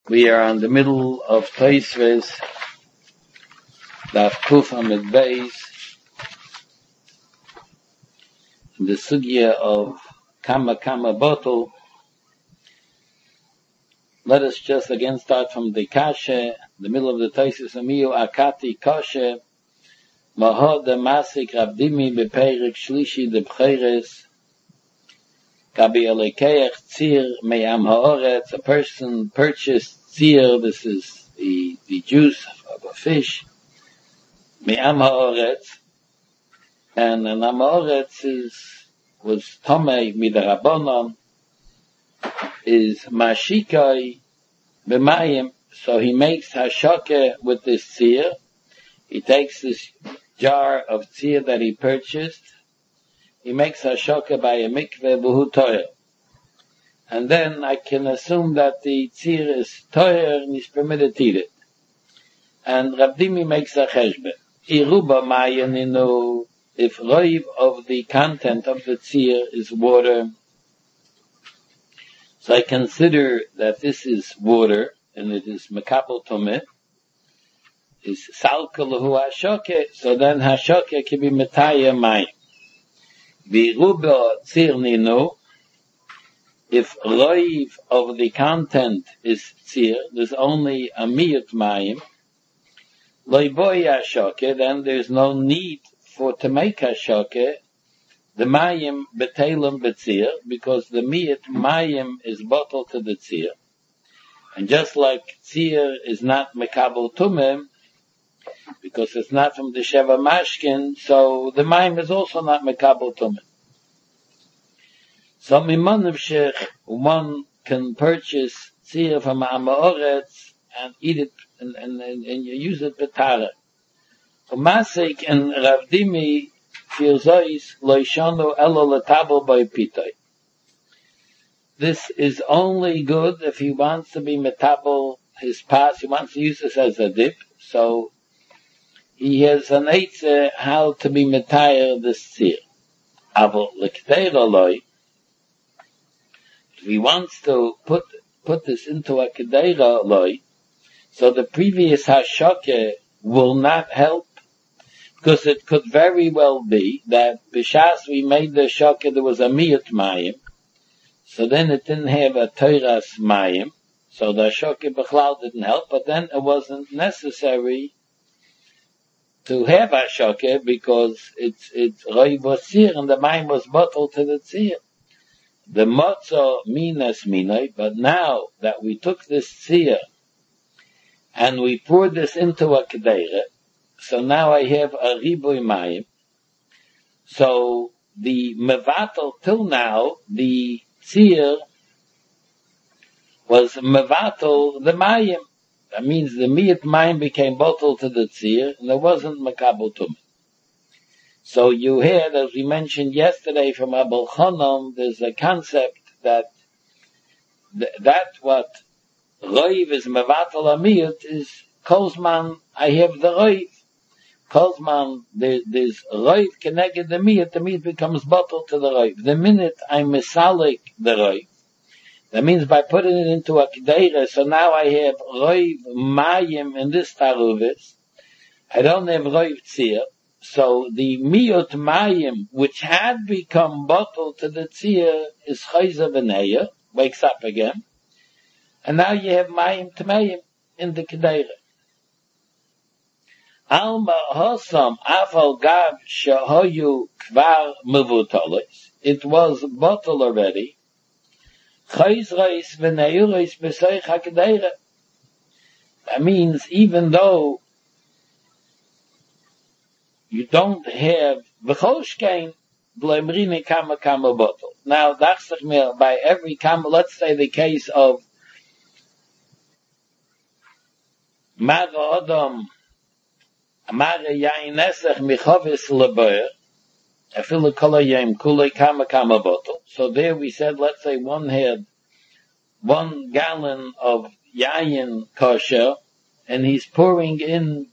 We are on the middle of Tosfos, Daf Kuf Amud Beis, the sugya of Kama Bottle. Let us just again start from the Kasha, the middle of the Tosfos. Amiyu Akati Kasha, Mahod Masik Rabdimi Beperik Shlishi de Bcheres, Gabi Elekeach Tzir Me'am Haaretz. A person purchased tzir, this is the juice of a fish, Me'am Haaretz, and an Am Haaretz was Tomei Midarabonon, is Mashikai B'mayim, so he makes Hashake with this tzir. He takes this jar of tzir that he purchased, he makes Hashake by a mikveh b'hu toyer. And then I can assume that the tzir is toyer and he's permitted to eat it. And Rabdimi makes a cheshbon. Iruba mayaninu, if roiv of the content of the tzir is water, so I consider that this is water, and it is mekabel tomeh, is salka lehu hashake, so then hashake can be metaya mayim. Iruba tzir ninu, if roiv of the content is tzir, there's only a miyut mayim, loiboy hashake, then there's no need to make hashake, the mayim betelim betzir, because the miyut mayim is bottled to the tzir. And just like tzir is not mekabel tumim, because it's not from the sheva mashkin, so the mayim is also not mekabel tumim. So mimanim shech, one can purchase tzir from Am Haaretz and eat it and you use it betara. Masik and Ravdimi filzois loishanu elo letabel by pitay. This is only good if he wants to be metabel his pas. He wants to use this as a dip. So he has an eitzah how to be metayer this tzir. Avo lekteira loy. If he wants to put this into a kedeira loy, so the previous hashake will not help, because it could very well be that b'shas we made the shake there was a miyut mayim, so then it didn't have a teiras mayim, so the shake b'chlal didn't help, but then it wasn't necessary to have a shake because it's roiv was tzir and the mayim was bottled to the tzir. The motzo minas minay, but now that we took this tzir and we poured this into a kedeira, so now I have a riboy mayim. So the mevatel till now, the tzir was mevatel the mayim. That means the miyut mayim became bottled to the tzir, and there wasn't mekabel tumah. So you heard, as we mentioned yesterday from Abul Chanom, there's a concept that what roiv is mevatel amiyut is kolzman I have the roiv. Kolzman there's roiv connected the miyut becomes bottled to the roiv. The minute I misalik the roiv, that means by putting it into a kedeira, so now I have roiv mayim in this taruvis. I don't have roiv tzir. So the miyut mayim, which had become bottled to the tzir, is chayza v'neya, wakes up again. And now you have mayim tmeim in the kedeira. Alma hosam afal gav shahoyu kvar mevutolis. It was bottled already. Chayzreis v'neyureis b'seich hakedeira. That means even though you don't have v'choshkein b'lemrine kama bottle. Now, dachsach mir, by every kama, let's say the case of Mara Adam, Mara Yain Nesach Michovis Leber, Afilu Kola Yem Kule kama bottle. So there we said, let's say one had 1 gallon of yayin kosher, and he's pouring in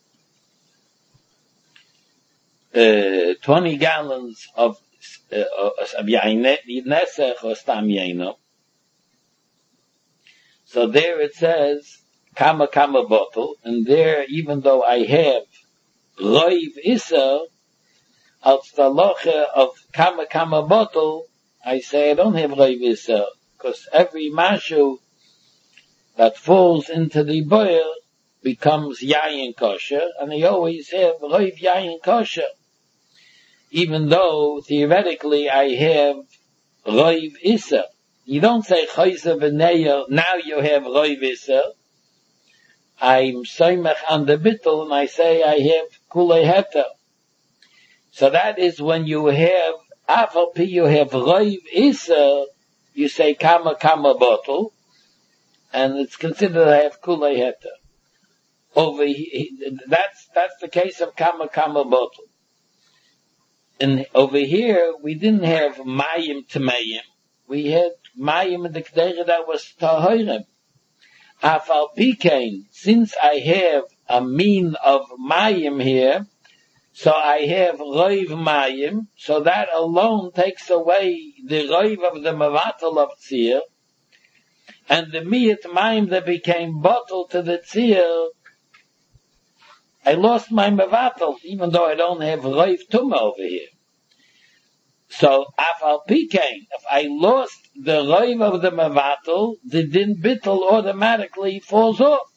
20 gallons of yain nesach or stam yaino. So there it says, kama kama bottle, and there, even though I have roiv iser, als the loche of kama kama bottle, I say I don't have roiv iser, because every mashu that falls into the boil becomes yayin kosher, and I always have roiv yayin kosher. Even though, theoretically, I have roiv iser. You don't say chayse v'neyer, now you have roiv iser. I'm soymech on the bittul, and I say I have kulei heter. So that is when you have, afal pi you have roiv iser, you say kama kama bottle, and it's considered I have kulei heter. Over here, that's the case of kama kama bottle. And over here, we didn't have mayim tamayim. We had mayim in the kedera that was tahirim. Afal pikein, since I have a mean of mayim here, so I have roiv mayim, so that alone takes away the roiv of the mavatal of tzir, and the miyat mayim that became bottle to the tzir, I lost my mavatal, even though I don't have roiv tumah over here. So, afal pikein, if I lost the roiv of the mavatal, the din bittul automatically falls off.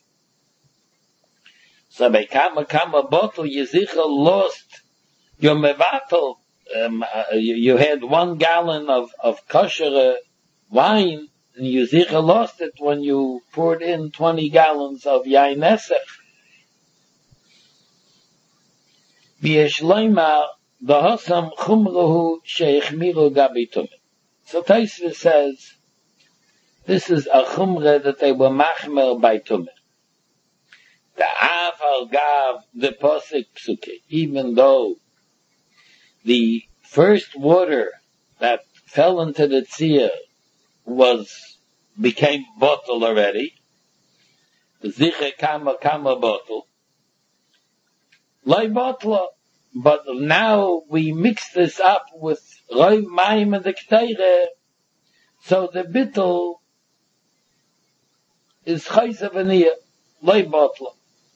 So, by kama bottle, you sicher lost your mevatel. You had 1 gallon of kosher wine, and you sicher lost it when you poured in 20 gallons of yain nesech. V'yesh loymar, v'hosam chumruhu sheichmiru gabi tumah. So Tosfos says, this is a chumrah that they were machmer by tumah. The Aval Gav, the Posik Psuke, even though the first water that fell into the tzir became bottle already, Ziche Kama bottle, Loi bottle, but now we mix this up with Roiv Mayim and the Kteire, so the bittul is Chayse V'niyah, Loi bottle.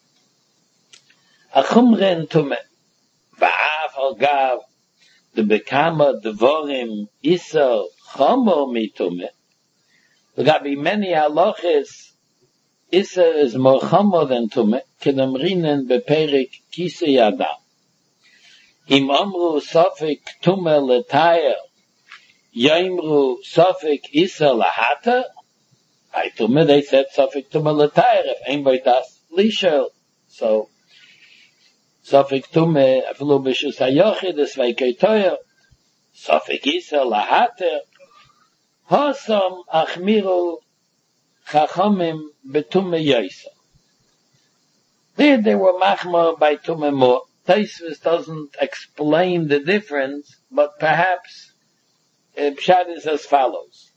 A chumren tume, va'af al gav, the bekama devorim isa chomo mitume. There got be many halachas, isa is more chomo than tume, kedamrinen beperik kisa yadam. Im amru sofik tume letayr, yaimru sofik isa lahata, I tume, they said sofik tume letayr, if anybody does lishel, so, Sofik tume, afilu b'shus hayochid, es veikei toyer. Sofik isa lahater. Hosam achmiru chachomim betume yoisa. There they were machmor by tume more. Tosfos doesn't explain the difference, but perhaps pshat is as follows.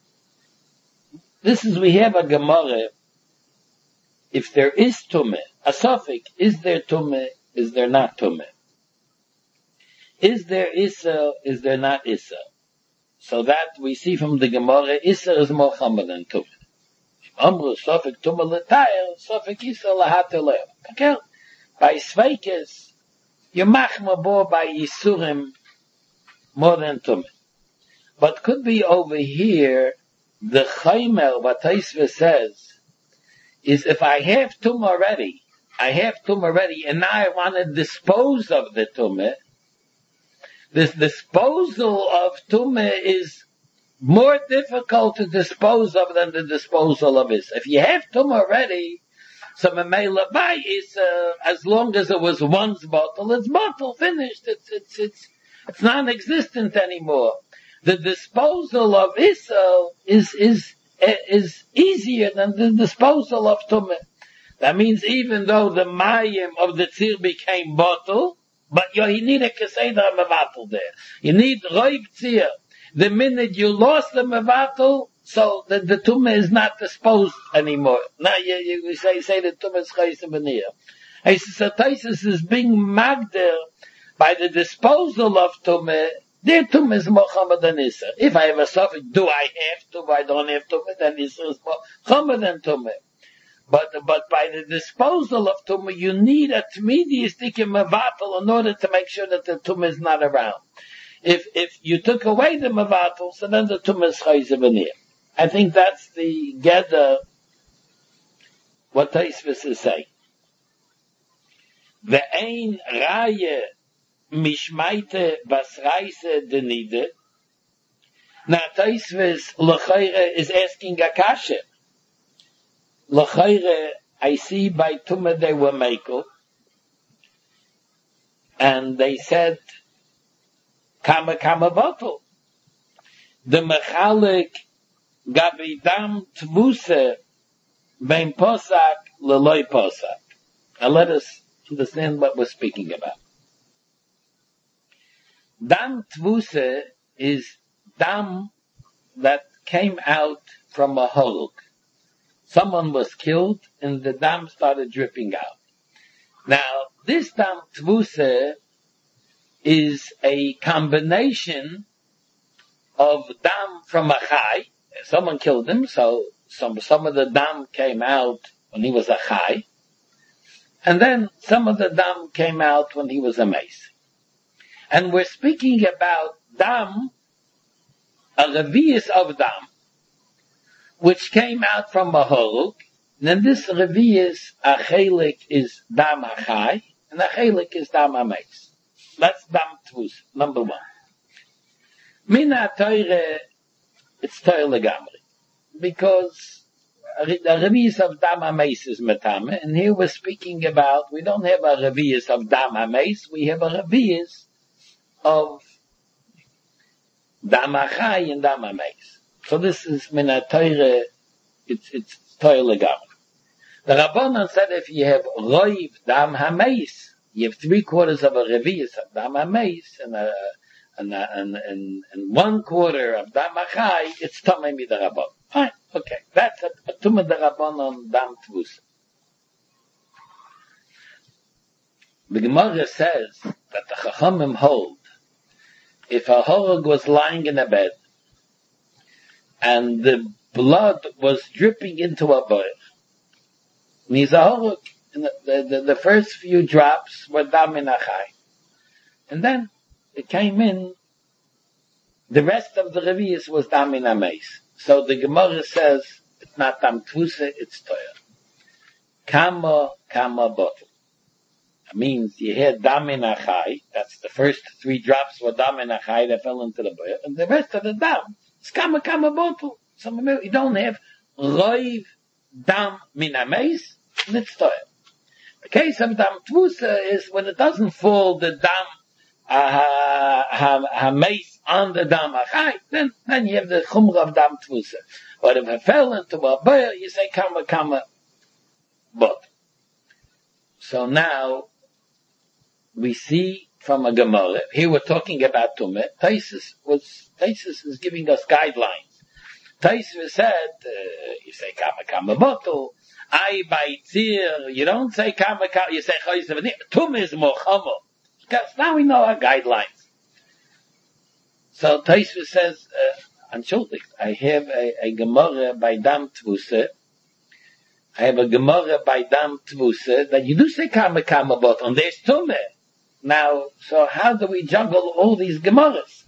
We have a Gemara. If there is tume, a sofik, is there tume? Is there not tumah? Is there Issa? Is there not Issa? So that we see from the Gemara, Issa is more chomer than tumah. Amru sofik tumah l'tayr, sofik Issa lahater le'er. Okay? By Sveikes, you machmer more by Yisurim more than tumah. But could be over here, the chaymer, what Tosfos says, is if I have tumah already, and now I want to dispose of the tumah. This disposal of tumah is more difficult to dispose of than the disposal of is. If you have tumah already, so memela by is as long as it was once bottle, it's bottle finished. It's non-existent anymore. The disposal of isa is easier than the disposal of tumah. That means even though the mayim of the tzir became bottle, but you need a keseda mevatel there. You need roiv tzir. The minute you lost the mevatel, so the tumah is not disposed anymore. Now you say the tumah is chayse v'niyah. So Tosfos is being magder by the disposal of tumah Their tumah is more chomer than Isser. If I have a suffix, do I have tumah? I don't have tumah, then Isser is more chomer than tumah. But by the disposal of tumah, you need a tmidi stikim mevatel in order to make sure that the tumah is not around. If you took away the mevatel, so then the tumah is chayzer v'nir. I think that's the gather what Tosfos is saying. Ve'ein raya mishmaite basraise denide. Now Tosfos l'chayre is asking a kasha. L'chayre, I see by tumah they were mekel, and they said kama bottle. The mechalik gabidam tvuse bein posak leloy posak. Now let us understand what we're speaking about. Dam tvuse is dam that came out from a hole. Someone was killed and the dam started dripping out. Now, this dam tvuse is a combination of dam from a chai. Someone killed him, so some of the dam came out when he was a chai. And then some of the dam came out when he was a mace. And we're speaking about dam, a revius of dam, which came out from a holuk. And then this revius, a chelik is dam achai, and a chelik is dam ameis. That's dam tvus, number one. Mina teure, it's teure legamri. Because a revius of dam ameis is metame, and here we're speaking about, we don't have a revius of dam ameis, we have a revius of dam achai and dam ameis. So this is mina teure, it's teure legamri. The Rabbanan said if you have roiv dam hameis, you have 3/4 of a revius of dam hameis and 1/4 of dam achai, it's tamei mi the Rabbanan. Fine, okay. That's a tumah the Rabbanan dam tvus. The Gemara says that the Chachamim hold if a horog was lying in a bed and the blood was dripping into a boil, he's a horog. The first few drops were dam min achai. And then it came in, the rest of the revius was dam min ameis. So the Gemara says, it's not dam tvuse, it's toya. Kama bottle. That means you had dam min achai, that's the first 3 drops were dam min achai that fell into the boil, and the rest of the dam, it's kama bottle. You don't have roiv dam min ameis, and it's toya. The case of dam tvusa is when it doesn't fall the dam ha-mace on the dam achai, then you have the chumra of dam tvusa. But if it fell into a boil, you say kama bot. So now we see from a Gemara, here we're talking about tumah. Tosfos is giving us guidelines. Tosfos said, you say kama bottle. I by tzir, you don't say kama, you say chayzer v'nir. Tumah is more chomer. Because now we know our guidelines. So Tosfos says, unschuldig, I have a Gemara by dam tvuse. I have a Gemara by dam tvuse that you do say kama bot, and there's tumah. Now, so how do we juggle all these Gemaras?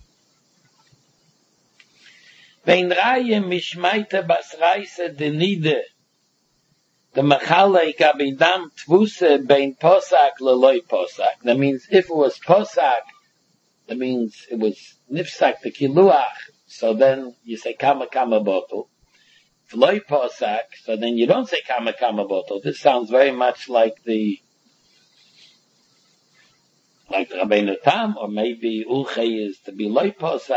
Vein raya mishmaite basraise denide. The machalek abidam tvuse bein posak leloy posak. That means if it was posak, that means it was nifsak the kiluach. So then you say kama bottle. If loy posak, so then you don't say kama bottle. This sounds very much like the Rabbeinu Tam, or maybe ulchei is to be loy posak.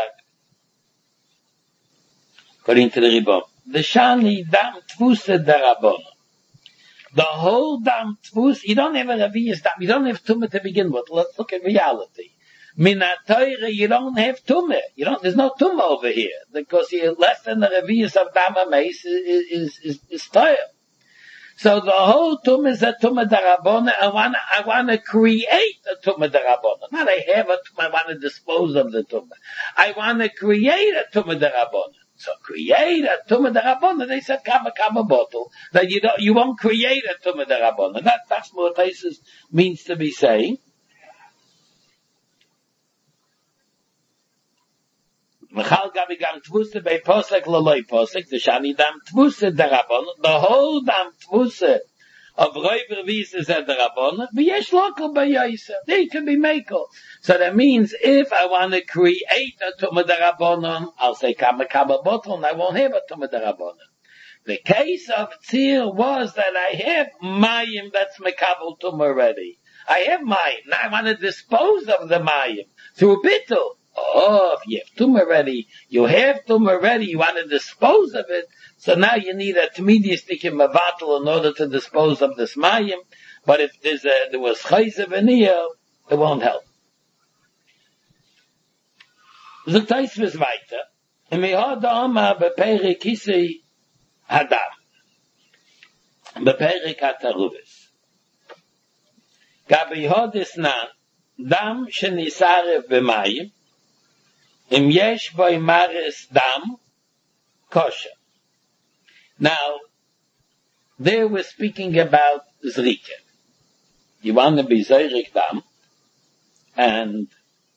According to the Ribon, the shani dam tvuse darabon. The whole dam tvus, you don't have a revius dam, you don't have tumah to begin with. Let's look at reality. Minatayre, you don't have tumah. There's no tumah over here. Because less than the revius of dam ameis is tayr. So the whole tumah is a tumah darabona. I wanna create a tumah darabona. Not I have a tumah, I wanna dispose of the tumah. I wanna create a tumah darabona. So create a tumah darabona, they said kama bottle. That you won't create a tumah darabona. That's what Taisus means to be saying. Mechal gabi gam tvuse bei posek loloi posek, the shani dam tvuse darabona, the whole dam tvuse of Räuber Wieses at the Rabbon, v'yesh local by Yosef. They can be makel. So that means if I want to create a Tumah Darabonon, I'll say Kama Bottle, and I won't have a Tumah Darabonon. The case of Tzir was that I have Mayim that's Mekabel Tumah already. I have Mayim. Now I want to dispose of the Mayim through Bittul. Oh, if you have Tumah already, you want to dispose of it, so now you need a Tmidiyistik in Mavatal in order to dispose of this Mayim, but if there was Chayzev and it won't help. So Taisvis weiter, and we had the Oma beperik Kisei Hadam, beperik Hataruvis. Gabi Hodis Nan, Dam Shenisarev B'Mayim, Im yesh boy maris dam kosher. Now, there we're speaking about zrike. You want to be zeirik dam, and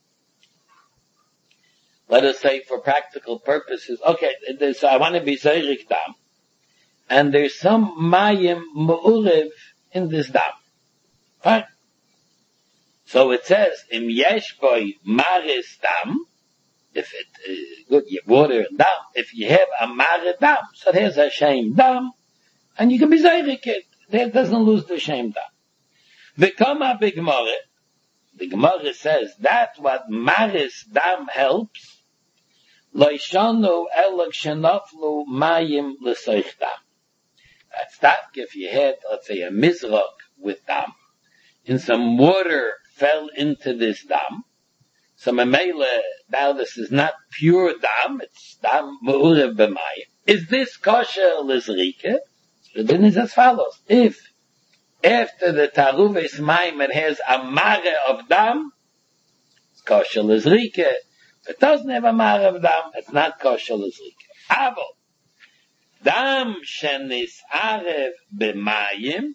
let us say for practical purposes, okay, I want to be zeirik dam, and there's some mayim mu'urev in this dam. Fine. So it says, Im yesh boy maris dam, if it good, you water and dam. If you have a mare dam, so there's a shame dam, and you can be zeirik it. That doesn't lose the shame dam. The Kama big Gemara, the Gemara says that what maris dam helps. Loishanu elag shenaflu mayim l'seich dam. That's that if you had, let's say, a mizrach with dam, and some water fell into this dam. So Mamela, now this is not pure dam, it's dam ma'urev b'mayim. Is this kosher l'zrike? The din is as follows. If after the taruves mayim it has a mare of dam, it's kosher l'zrike. If it doesn't have a mare of dam, it's not kosher l'zrike. Avo, dam shenis arev b'mayim,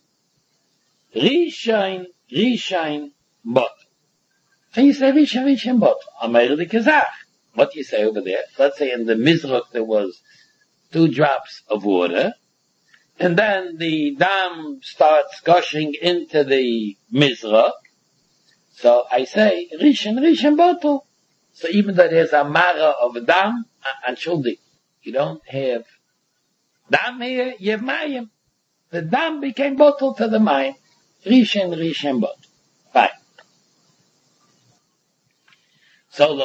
rishain bot. And you say, Rishan bot. Ameir de Kazach. What do you say over there? Let's say in the Mizrach there was 2 drops of water, and then the dam starts gushing into the Mizrach. So I say, Rishan bottle. So even though there's a mara of dam, and shuldi, you don't have dam here, you have mayim. The dam became bottle to the mayim. Rishan bottle. Fine. So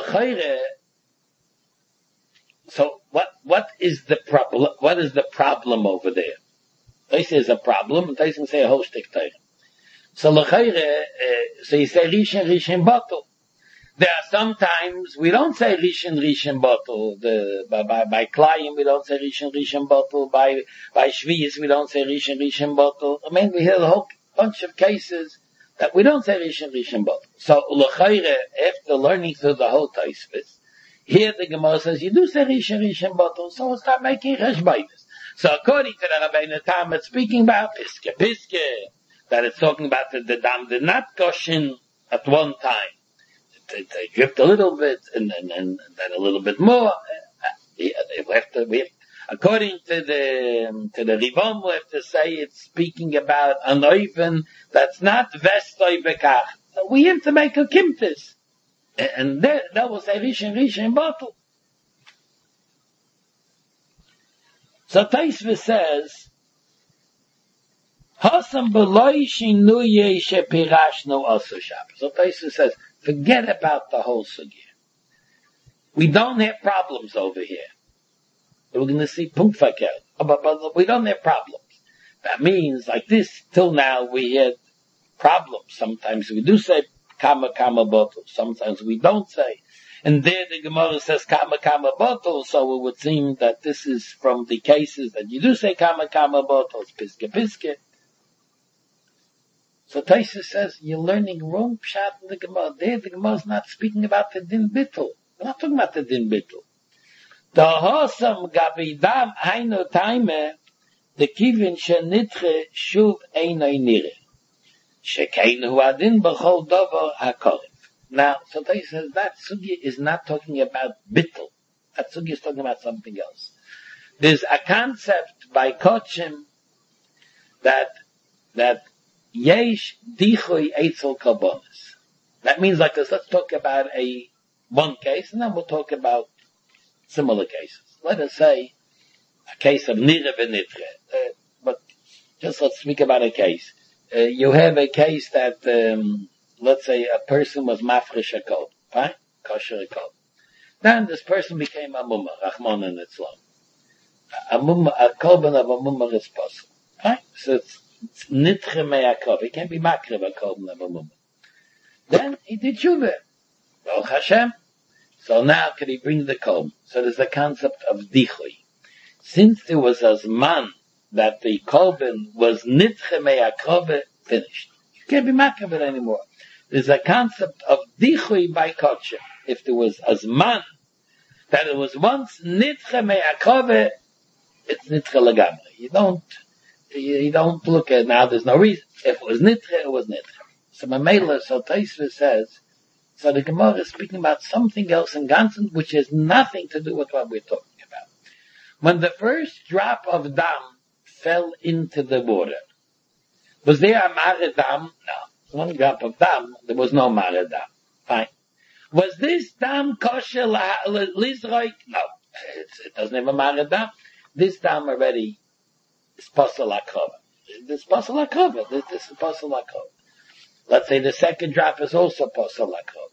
what is the problem? What is the problem over there? They say there's a problem, and they say a whole stick time. So so you say Rishan bottle. There are sometimes we don't say Rishan bottle. By Klayim we don't say Rishan bottle. By Shviyis we don't say Rishan bottle. I mean we hear a whole bunch of cases that we don't say Rishan bottle. So l'chayre, after learning through the whole Taisvis, here the Gemara says you do say Rishan bottle, so we'll start making cheshbaitis. So according to the Rabbeinu Tam, it's speaking about piske, that it's talking about the dam did not gush in at one time. It dripped a little bit, and then a little bit more. According to the Rivom, we have to say it's speaking about an oven that's not vestoi bekach. We have to make a kimtis. And that was a Rishan bottle. So Taisva says, Hasam b'loi shinuye shepirashnu also Shabbos. So Taisva says, forget about the whole sugya. We don't have problems over here. We're going to see punkt verkehrt. But we don't have problems. That means, like this, till now we had problems. Sometimes we do say kama bottle. Sometimes we don't say. And there the Gemara says kama bottle, so it would seem that this is from the cases that you do say kama bottle, it's piske. So Taisa says, you're learning wrong pshat in the Gemara. There, the Gemara is not speaking about the din bittul. We're not talking about the din bittul. The hosam gabidam haino taime, the kivin shenitche shuv einay nire. Shekein hu adin b'chol dover hakorif. Now, so Taisa says, that sugya is not talking about bittul. That sugya is talking about something else. There's a concept by Kochim that yesh dichui eitzel karbonis. That means like this. Let's talk about one case, and then we'll talk about similar cases. Let us say a case of nire v'nitre. But just let's speak about a case. You have a case that, let's say a person was mafresh a kol, fine? Kosher a kol. Then this person became a mumma, Rahman and Itzlam. A korban of a mumma is possible. Right? So it's nitche me'akov. He can't be makrev a korban of a mumma. Then he did tshuva. Baruch Hashem. So now can he bring the korban? So there's the concept of dichui. Since there was a zman that the korban was nitche me'akov, finished. You can't be makrev it anymore. There's a concept of dichui by kodshem. If there was a zman that it was once nitche me'akov, it's nitche legamri. You don't look at now, there's no reason. If it was nitche, it was nitche. So Mamela, so Taisva says, so the Gemara is speaking about something else in Gansen, which has nothing to do with what we're talking about. When the first drop of dam fell into the water, was there a mare dam? No. One drop of dam, there was no mare dam. Fine. Was this dam kosher lizroik? No. It doesn't have a mare dam. This dam already is posel akrova. This posel akrova. This is posel akrova. Let's say the second drop is also posel akrova.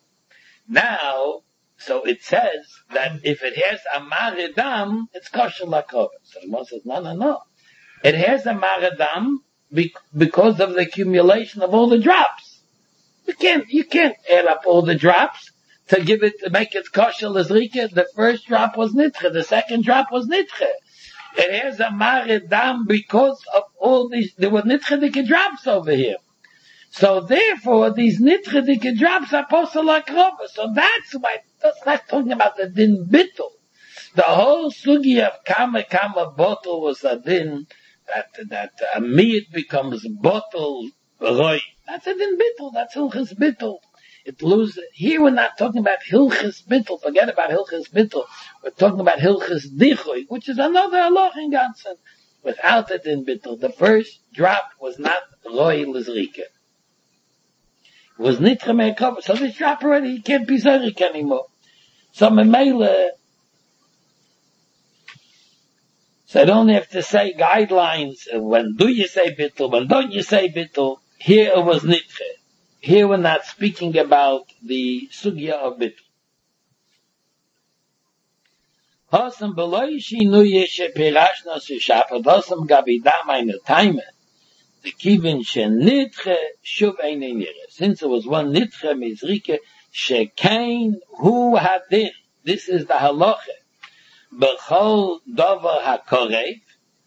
Now, so it says that if it has a maridam, it's kosher akrova. So the Moshe says, no. It has a maridam because of the accumulation of all the drops. You can't add up all the drops to make it kosher lizrika. The first drop was nitche. The second drop was nitche. It has a maridam because of all these, there were nitchedike drops over here. So therefore, these nitchedike drops are posel akrova. So that's why, that's not talking about the din bittul. The whole sugi of kama bottle was a din, that a meat becomes bottle roy. That's a din bittul, that's hilchis bittul. It loses. Here we're not talking about hilchis bittul. Forget about hilchis bittul. We're talking about hilchis dichui, which is another halach in Gansen. Without it in bittul, the first drop was not roy lizrika. It was nitche me'akov. So this drop already can't be zarik anymore. So memela. So I don't have to say guidelines. When do you say bittul? When don't you say bittul? Here it was nitche. Here we're not speaking about the sugya of bittul. Hosam beloy shinu yeshe pirashna sheshafat hosam gabidam eine taime. The kivin shenitche shuv eine nire. Since it was one nitche mizrike shekain hu hadin. This is the halacha. B'chol davar hakorev.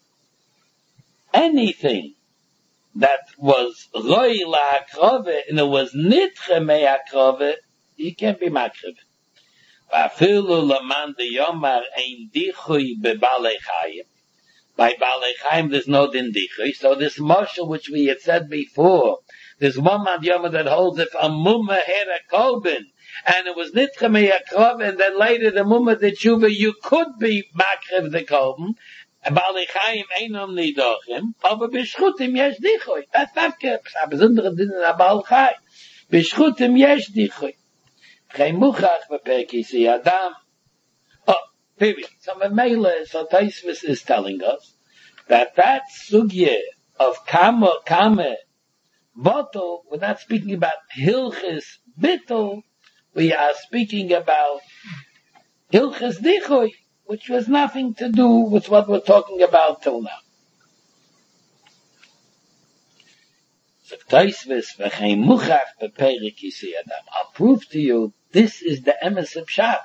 Anything that was roy la'akrove, and it was nitche me'akrove, you can't be makrev. V'afilu laman de yomar ein dichui bebalei chayim. By balei chayim there's no din dichui. So this marshal which we had said before, there's one man yomar that holds if a mumma had a kolbin, and it was nitche me'akrove, and then later the mumma did tshuva, you could be makrev the kolbin, Balei Chaim einom nidochim, aber b'shchutim yesh dichui. That's not a besondere din in a Balei Chaim. B'shchutim yesh dichui. Kein muchach b'perkisi adam. Oh, period. So Memele, so Taisvis is telling us that sugye of kame, bottle, we're not speaking about hilchis bittul, we are speaking about hilchis dichui, which was nothing to do with what we're talking about till now. So Taisvis v'chein muchach b'perkisi adam. I'll prove to you, this is the emes of pshat.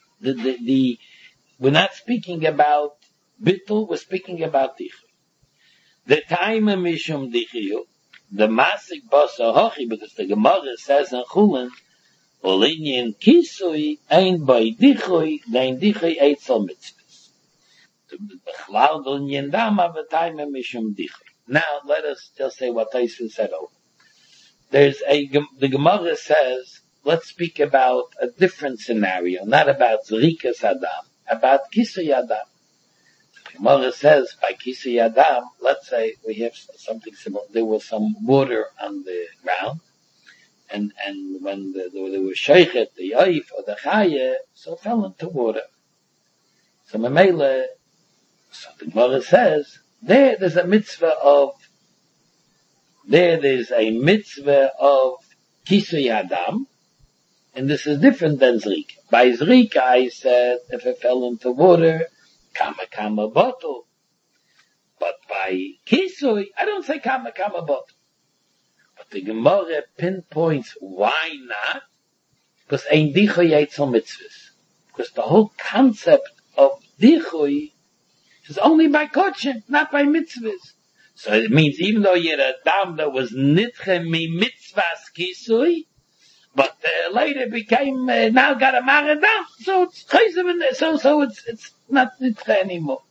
We're not speaking about bittul, we're speaking about dichui. The time mishum dichiyu, the Masik Basa Hochi, because the Gemara says in Chulin, Olinyin Kisui, Ein Bei Dichui, Dein Dichui Eitzel Mitzvahs. Bechlal Olinyin Dama, V'taime Mishum Dichui. Now, let us just say what Tyson said over. The Gemara says, let's speak about a different scenario, not about Zrikas Adam, about Kisui Adam. The Gemara says, by Kisui Adam, let's say we have something similar. There was some water on the ground, and when there was Sheikhet, the Yoif, or the Chaya, so it fell into water. So Mamela, so the Gemara says, there's a mitzvah of Kisui Adam, and this is different than Zrika. By Zrika, I said, if it fell into water, kama bottle. But by Kisui, I don't say kama bottle. But the Gemara pinpoints why not, because ein Dichui Eitzel Mitzvahs. Because the whole concept of Dichui is only by Kodshim, not by Mitzvahs. So it means even though you're a dam that was nitche mi mitzvahs Kisui, but later became now got a maradam, so it's so it's not nitche anymore.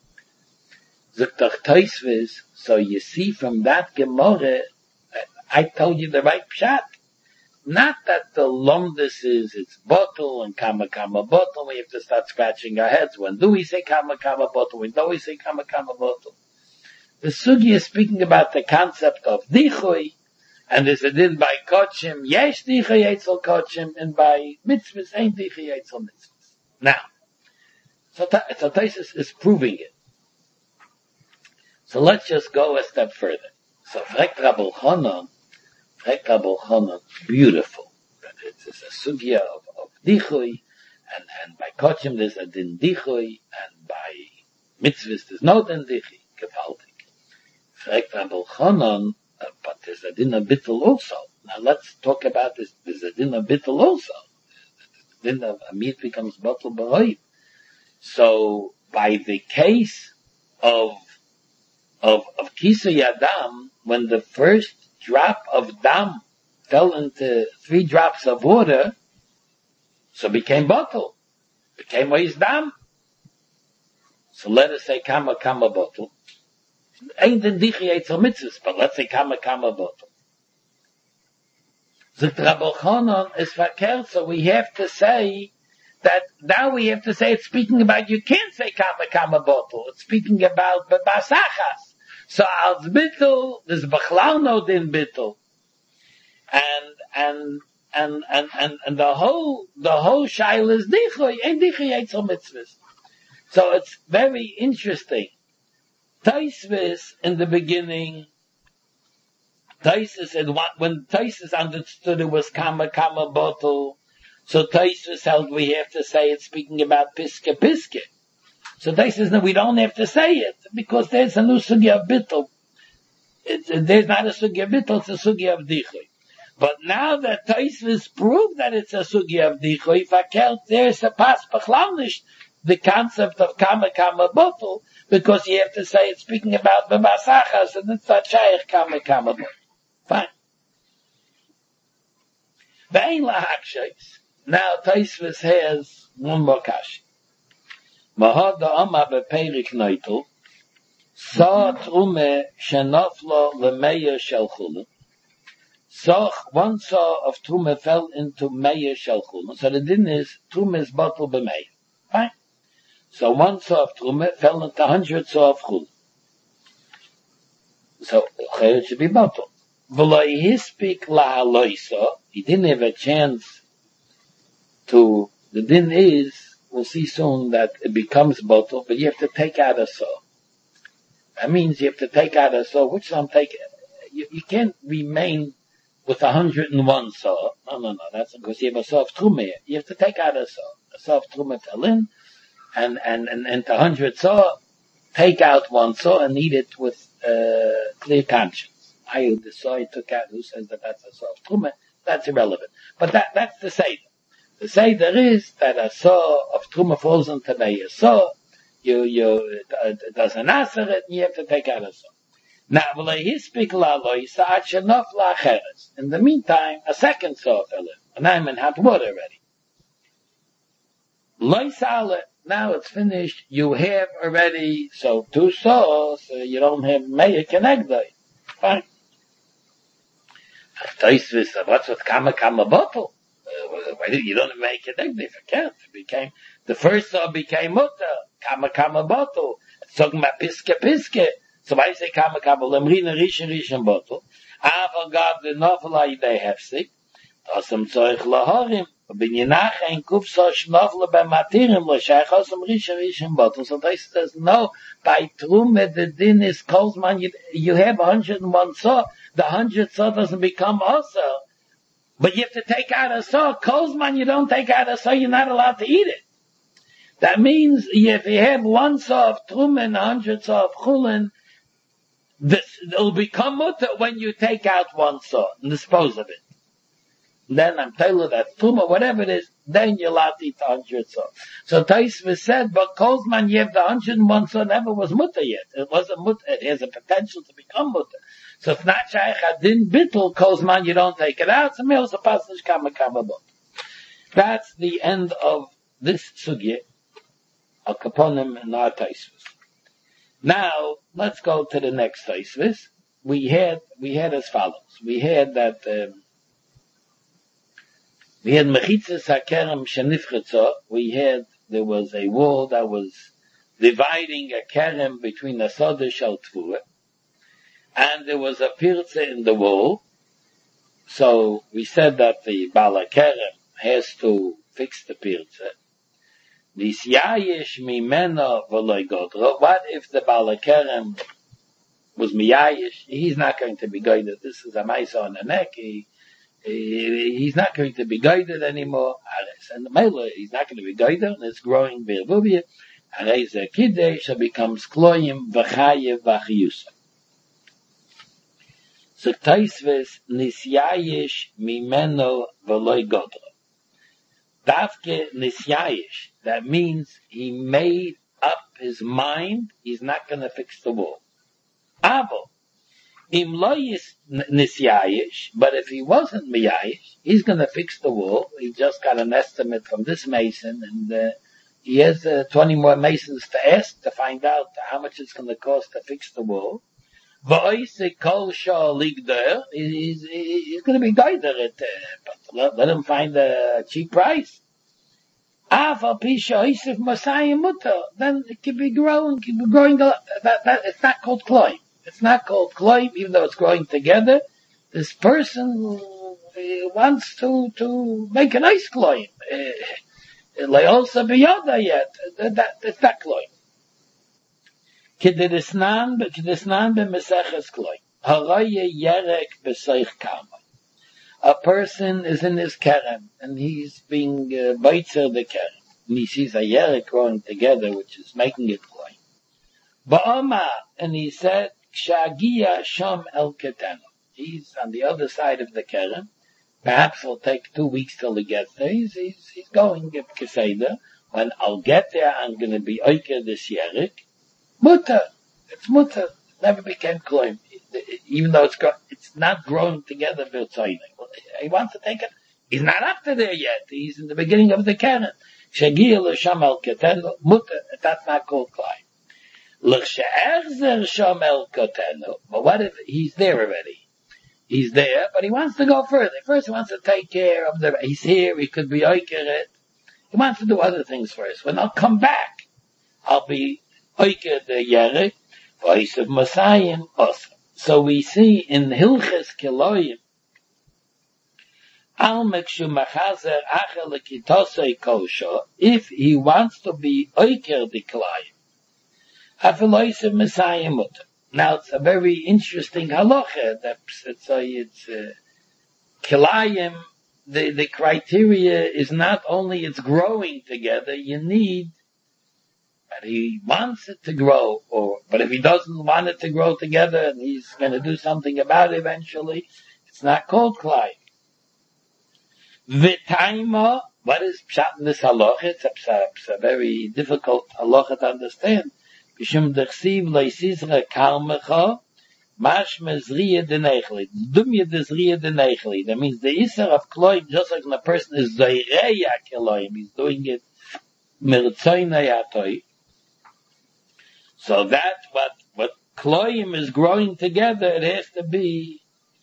So you see from that Gemara, I told you the right pshat. Not that the lomdus is it's bottle and kama bottle. We have to start scratching our heads. When do we say kama bottle? When do we say kama bottle? The sugi is speaking about the concept of dichui, and there's a din by kodshim, yesh dichui etzel kodshim, and by mitzvahs, ain't dichui etzel mitzvahs. Now, so Taisus is proving it. So let's just go a step further. So Frek Rabbi Chanan, beautiful. It's a sugya of dichui, and by kodshim there's a din dichui, and by mitzvahs there's no din dichui. Gewaltig. Frek Rabbi Chanan, but there's a din of bittul also. Now let's talk about this. There's a din of bittul also. The din of meat becomes bottle b'hoim. So by the case of Kisui Adam, when the first drop of dam fell into 3 drops of water, so became bottle, became ois dam. So let us say kama bottle. Ain't in Dichui Eitzel Mitzvahs, but let's say kama bottle. Zot Rabbi Chanan is verkehrt, so we have to say that now we have to say it's speaking about, you can't say kama bottle. It's speaking about basachas. So als bittul, there's bachlal no din bittul. And the whole shaila is dichui, ain't dichui Eitzel Mitzvahs. So it's very interesting. Taisvis in the beginning, when Taisus understood it was kama bottle, so Taisus held we have to say it's speaking about piske. So Taisus, no, we don't have to say it, because there's a new sugya of bittul. There's not a sugya of bittul, it's a sugya of dichui. But now that Taisus proved that it's a sugya of dichui, there's a pas bechlalish, the concept of kama bottle, because you have to say it's speaking about the basachas, and it's not shaykh kama bottle. Fine. Ve'ein lahakshais. Now Taisvis has one more kashi. Mahad da'ama be'perik noitel, sa trume shenoflo lemeya shel chulun. So one saw of trume fell into meya shel chulun. So the din is, trume is bottle b'meya. Fine. So one saw of Truma fell into 100 saw of Chul. So it should be bottled. V'loi hispik lahaloisa, he didn't have a chance to, the din is, we'll see soon that it becomes bottled, but you have to take out a saw. That means you have to take out a saw, which some take, you can't remain with 101 saw. No, that's because you have a saw of Truma. You have to take out a saw. A saw of Truma fell in, and to 100 saw, take out one saw and eat it with clear conscience. The saw he took out, who says that that's a saw of Truma? That's irrelevant. But that's the Seder. The Seder is that a saw of Truma falls into a saw, it doesn't answer it, and you have to take out a saw. Now, in the meantime, a second saw fell in, and I'm in hot water already. Now it's finished. You have already, so two saws, you don't have Meir Kenegdai. Fine. What's with Kama bottle? You don't make it if it can't. It became, the first saw became Mutter. Kama bottle. It's talking about Piske. So I say Kama Lemrina Rishon bottle. Aber God the Novelai they have sick. Asam Zoich Lahorim. Bin Yenach ein Kufsa Schnofle bei Matirim lo Shaykh Asam Rishon bottle. So they says no, by Trume the din is Kolzman, you have 101 saw. The 100 saw doesn't become also. But you have to take out a saw. Kolzman, you don't take out a saw, you're not allowed to eat it. That means if you have one saw of Trume and 100 saw of Chulin, it'll become mutter when you take out one saw and dispose of it. Then I'm telling you that Truma, whatever it is, then you're allowed to eat 100 saw. So Taisva said, but Kolzman, you have the 101 saw never was mutter yet. It wasn't mutter. It has a potential to become mutter. So if not Shaykh Adin Bittul, Kolzman, you don't take it out. So also passage Kama bot. That's the end of this sugya. Al Kaponim and our Taisvas. Now, let's go to the next Taisvas. We had as follows. We had that, we had Mechitzes HaKerem Shenifchetzo. There was a wall that was dividing a Kerem between a Soda Shal Tvura. And there was a Pirze in the wall. So we said that the Bala Kerem has to fix the Pirze. Nisyayish mimeno v'loy godro. What if the Bala Kerem was miyayish? He's not going to be guided. This is a maisa on the neck. He's not going to be guided anymore. And the mela, he's not going to be guided, and it's growing birvuvia. And as a kiddush, so becomes kloyim v'chayev v'chiyusa. So taisves nisyayish mimeno v'loy godro. Davke nisyayish. That means he made up his mind. He's not going to fix the wall. Avo. Im lo nisyayish. But if he wasn't miyayish, he's going to fix the wall. He just got an estimate from this mason, and he has 20 more masons to ask to find out how much it's going to cost to fix the wall. He's going to be guided at, but let him find a cheap price. Then it can be growing, it's not called kloim. It's not called kloim, even though it's growing together. This person wants to make a nice kloim. Also be yoda yet. It's not kloim. Kedisnan b'meseches kloim. Haraye yerek b'seich kama. A person is in his kerem, and he's being baitzer the kerem. And he sees a yerek growing together, which is making it kloim. Ba'ama, and he said, Kshagia sham el keteno. He's on the other side of the kerem. Perhaps it'll take 2 weeks till he gets there. He's going to Keseda. When I'll get there, I'm going to be oiker this yerek. Mutter. It's mutter. It never became kloim. Even though it's not growing together, he wants to take it. He's not up to there yet. He's in the beginning of the Keren. Shagir l'sham el keteno, mutter. That's not called kloim. L'she'echzer sham el keteno. But what if he's there already? He's there, but he wants to go further. First he wants to take care of he's here, he could be oiker it. He wants to do other things first. When I'll come back, I'll be oiker the yerek, voice of Messiah, also. So we see in Hilches Kiloyim, if he wants to be oiker the Kiloyim, now it's a very interesting halacha. It's Kiloyim. The criteria is not only it's growing together. You need. But he wants it to grow, but if he doesn't want it to grow together and he's going to do something about it eventually, it's not called klai. V'taima, what is pshat in this halacha? It's a very difficult halacha to understand. B'shum dechsiv leisizra kalmecha Mashma Zriya de Nechli. Dumya de Zriya de Nechli. That means the Isser of Kloim, just like when a person is Zoireya Keloim, he's doing it Mirtzoinei Atoi. So that, what Kloim is growing together, it has to be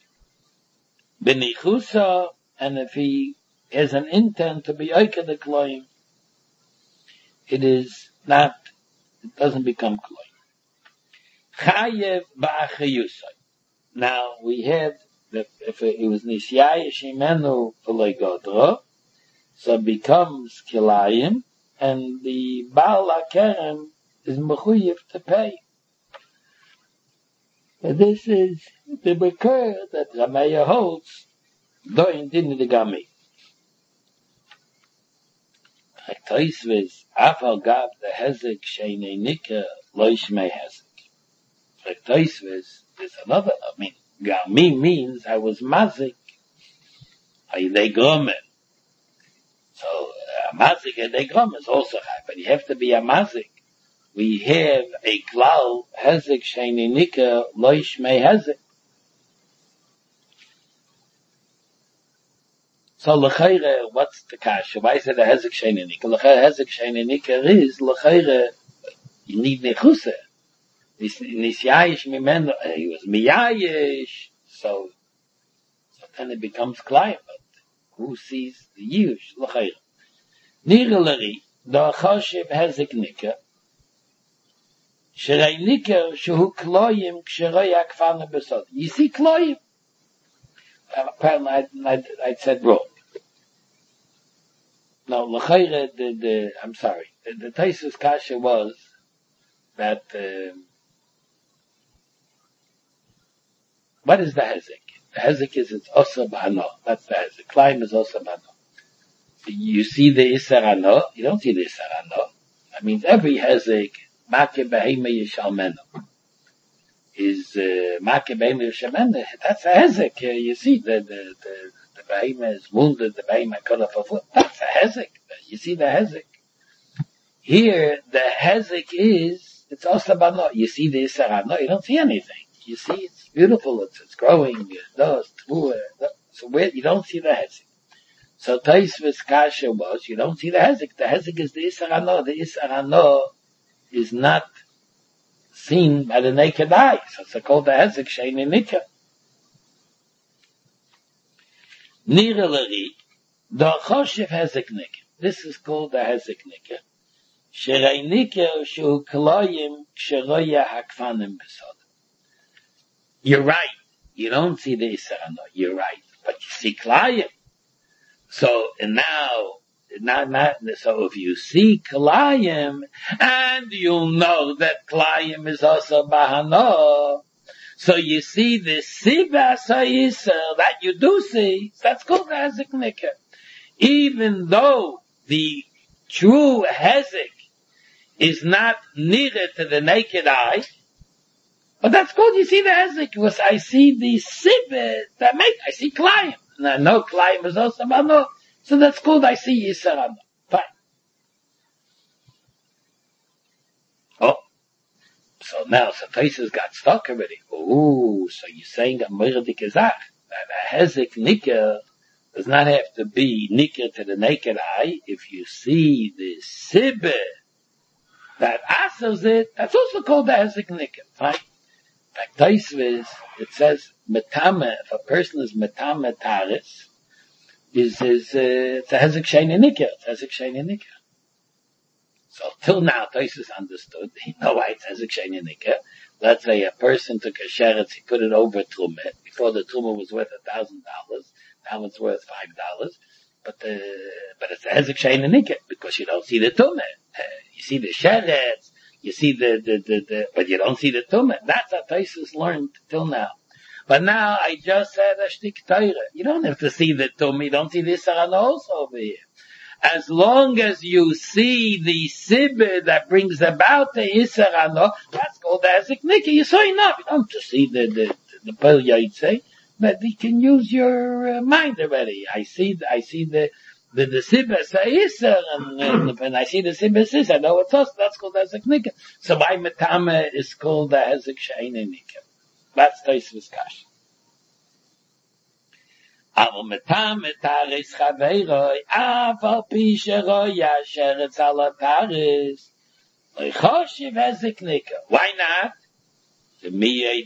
Benichusa, and if he has an intent to be Oike the Kloim, it doesn't become Kloim. Chayev ba'achayusay. Now, we had that if it was Nisyayish Imenu V'loi Godro, so it becomes Kilayim, and the Baal HaKerem is Mechuyev to pay. And this is the Beker that Rameya holds, Doin Din de Gami. Toisves Afal Gav the Hezek Sheine Nika Loishmei Hezek. Toisves is another. I mean, Gami means I was mazik. They gromen. So mazik and they gromen is also high, but you have to be a mazik. We have a klal Hezek Sheine Nika Loishmei Hezek. So l'chayre, what's the kasha? Why is it a hezek sheini nika? L'chayre hezek sheini nika is l'chayre. You need nechuse. Nisyayish mimenu. He was miyayish. So then it becomes klayim. But who sees the yush? L'chayre. Nirelari da chashiv hezek nika. Sherei nika shehu kloyim ksherei akfana besod. You see kloyim. Apparently I said wrong. No, l'chayre, I'm sorry. The Taisus Kasha was that, what is the hezek? The hezek is it's osa b'hano. That's the hezek. Klaim is osa b'hano. You see the Isser Hano, you don't see the Isser Hano. That means every hezek, Makeh Behema Yishalmenu, is, Makeh Behema Yishalmenu, that's a hezek. You see the Behema is wounded, the Behema cut off a foot. That's a hezek. You see the hezek. Here, the hezek is, it's also bano. You see the Isser Hano, you don't see anything. You see, it's beautiful, it's growing, so where, you don't see the hezek. So Taisvis Kasha was, you don't see the hezek. The hezek is the Isser Hano. The Isser Hano is not seen by the naked eye. So it's called the hezek sheini nika. Nirelari, the choshev hezek nika. This is called the hezek nika. Sherei nika shu kloyim ksheroya hakfanim besod. You're right. You don't see the Isser Hano. You're right. But you see klayim. So, and now, so if you see klayim, and you'll know that klayim is also bahano, so you see the sibas ha'isser that you do see, that's called the hezek nika. Even though the true hezek is not near to the naked eye, but that's called, you see the hezek, because I see the sibas that I see klayim. Now, no klayim is also bahano, so that's called I see Yisser Hano. Fine. Oh. So now, Taisus got stuck already. Oh, so you're saying a Moirdik Ezach, that a hezek nika does not have to be nika to the naked eye. If you see the sibbe that asers it, that's also called the hezek nika. Fine. Like Taisus, it says, metame, if a person is metame taris, it's a hezek sheini nika. It's hezek sheini nika. So till now, Taisus understood. He know why it's hezek sheini nika. Let's say a person took a sheretz, he put it over trumah. Before the trumah was worth $1,000. Now it's worth $5. But it's a hezek sheini nika because you don't see the trumah. You see the sheretz, you see but you don't see the trumah. That's what Taisus learned till now. But now I just said a shtik Torah. You don't have to see the tummy. You don't see the Isser Hano also over here. As long as you see the sibbe that brings about the Isser Hano, that's called the hezek nika. You saw enough. You don't have to see the Pel Yaitse, but you can use your mind already. I see the sibbe say Isser, and I see the sibbe says, I know it's us. That's called the hezek nika. So my metame is called the hezek sheini nika. That's Tosfos Kasha. Aber metam etaris chaveiroi, afal pi sheroi yasheretz ala taris, oichoshiv hezeknika. Why not? You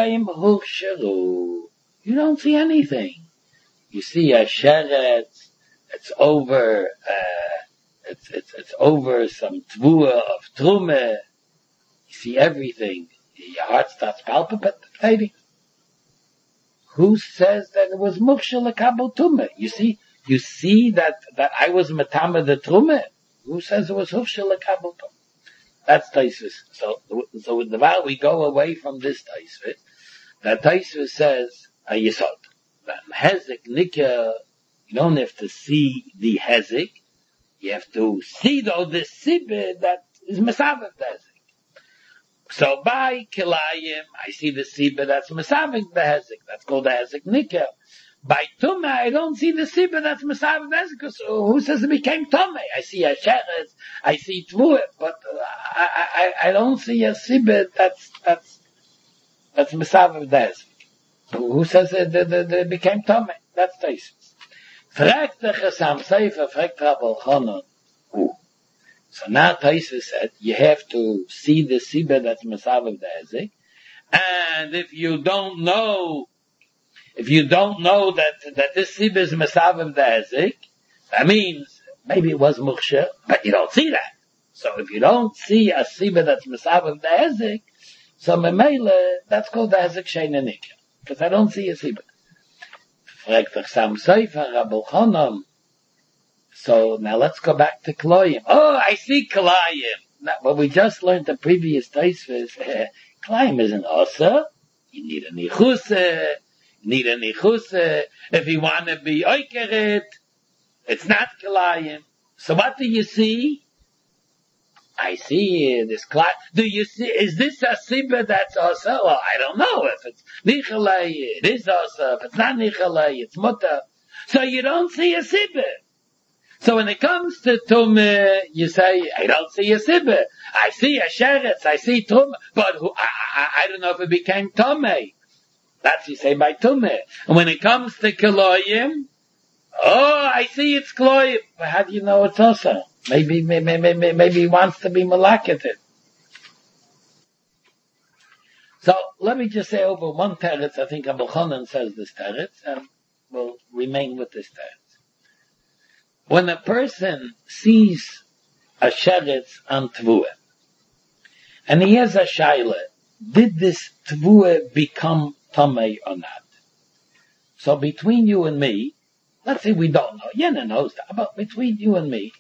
don't see anything. You see a sheretz, it's over, it's over some tvua of trume. You see everything. Your heart starts palpitating. Who says that it was muksha lekabel tume? You see that I was metama the trume. Who says it was muksha lekabel tume? That's Tosfos. So with the vow we go away from this Tosfos. That Tosfos says a yesod. That hezek nikya, you don't have to see the hezek. You have to see though the sibir that is mesavev the hezek. So by kilayim, I see the sibir that's mesavev the hezek. That's called the hezek nikya. By Tumah, I don't see the Sibah that's Mesav Bezek, because who says it became Tumah? I see a Sheretz, I see Tvuah, but I don't see a Sibah that's Mesav Bezek. Who says it became Tumah? That's Tosfos. Fragt the Chasam Sofer, fragt Rabbi Elchanan, who? So now Tosfos said, you have to see the Sibah that's Mesav Bezek, and if you don't know that this sibah is mesavev the hezek, that means maybe it was muksha, but you don't see that. So if you don't see a sibah that's mesavev the hezek, so memele, that's called the hezek sheina nikya, because I don't see a sibah. Fragt the Chasam Sofer, Rabbi Elchanan. So now let's go back to Kloyim. Oh, I see Kloyim. But we just learned the previous Tosfos. Kloyim isn't osa. You need a nichuse. If you want to be oikeret, it's not kilayim. So what do you see? I see this klai. Do you see, is this a sibah that's also? Well, I don't know. If it's nichalei, it is also. If it's not nichalei, it's muta. So you don't see a sibah. So when it comes to tumah, you say, I don't see a sibah. I see a sheretz, I see tumah, but I don't know if it became tumah. That's you say by Tumeh. And when it comes to Kiloyim, oh, I see it's Kiloyim. But how do you know it's also? Maybe he wants to be malaketed. So, let me just say over one teretz, I think Rabbi Elchanan says this teretz, and we'll remain with this teretz. When a person sees a sheretz on Tvuah, and he has a shaila, did this Tvuah become Tamei or not? So between you and me, let's say we don't know, Yena knows that, but between you and me,